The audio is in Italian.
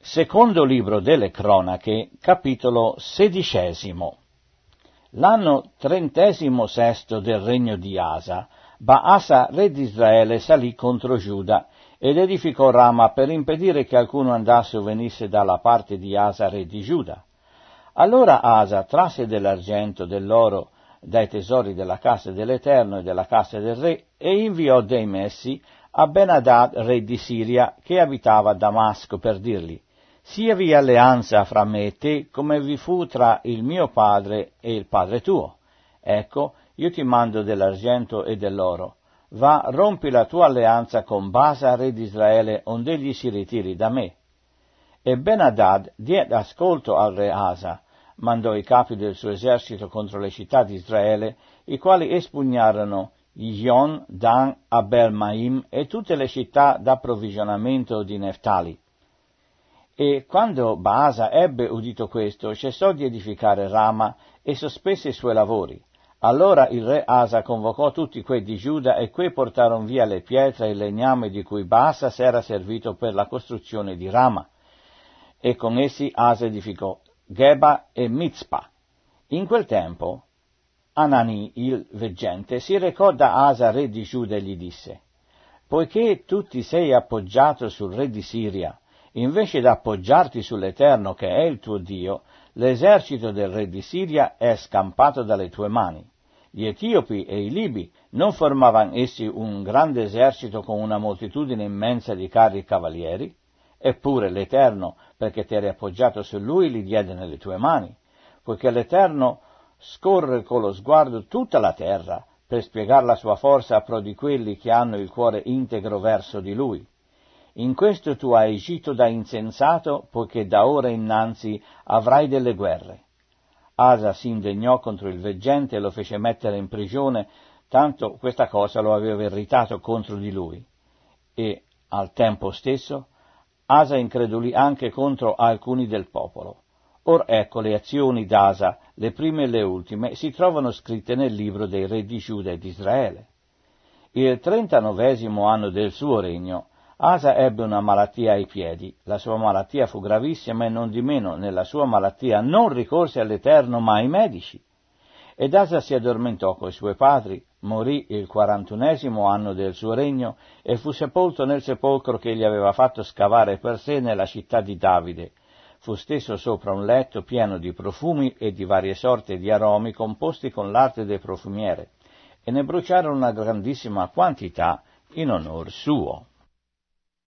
Secondo libro delle Cronache, capitolo 16. L'anno 36 del regno di Asa, Baasa, re di Israele, salì contro Giuda ed edificò Rama per impedire che alcuno andasse o venisse dalla parte di Asa, re di Giuda. Allora Asa trasse dell'argento, dell'oro, dai tesori della casa dell'Eterno e della casa del re e inviò dei messi a Ben-Hadad, re di Siria, che abitava a Damasco, per dirgli: «Siavi alleanza fra me e te, come vi fu tra il mio padre e il padre tuo. Ecco, io ti mando dell'argento e dell'oro. Va, rompi la tua alleanza con Baasa, re di Israele, ond'egli si ritiri da me». E Ben-Hadad diede ascolto al re Asa, mandò i capi del suo esercito contro le città di Israele, i quali espugnarono Ijon, Dan, Abel-Maim e tutte le città d'approvvigionamento di Neftali. E quando Baasa ebbe udito questo, cessò di edificare Rama e sospese i suoi lavori. Allora il re Asa convocò tutti quei di Giuda e quei portarono via le pietre e il legname di cui Baasa s'era servito per la costruzione di Rama. E con essi Asa edificò Geba e Mizpa. In quel tempo Anani, il veggente, si recò da Asa, re di Giuda, e gli disse: «Poiché tu ti sei appoggiato sul re di Siria, invece d'appoggiarti sull'Eterno, che è il tuo Dio, l'esercito del re di Siria è scampato dalle tue mani. Gli Etiopi e i Libi non formavano essi un grande esercito con una moltitudine immensa di carri e cavalieri? Eppure l'Eterno, perché ti eri appoggiato su lui, li diede nelle tue mani, poiché l'Eterno scorre con lo sguardo tutta la terra per spiegare la sua forza a pro di quelli che hanno il cuore integro verso di lui. In questo tu hai agito da insensato, poiché da ora innanzi avrai delle guerre». Asa si indegnò contro il veggente e lo fece mettere in prigione, tanto questa cosa lo aveva irritato contro di lui. E al tempo stesso Asa incredulì anche contro alcuni del popolo. Or ecco, le azioni d'Asa, le prime e le ultime, si trovano scritte nel libro dei re di Giuda e di Israele. Il 39° anno del suo regno, Asa ebbe una malattia ai piedi. La sua malattia fu gravissima e nondimeno nella sua malattia non ricorse all'Eterno ma ai medici. Ed Asa si addormentò coi suoi padri, morì il 41° anno del suo regno e fu sepolto nel sepolcro che egli aveva fatto scavare per sé nella città di Davide. Fu steso sopra un letto pieno di profumi e di varie sorte di aromi composti con l'arte del profumiere, e ne bruciarono una grandissima quantità in onor suo.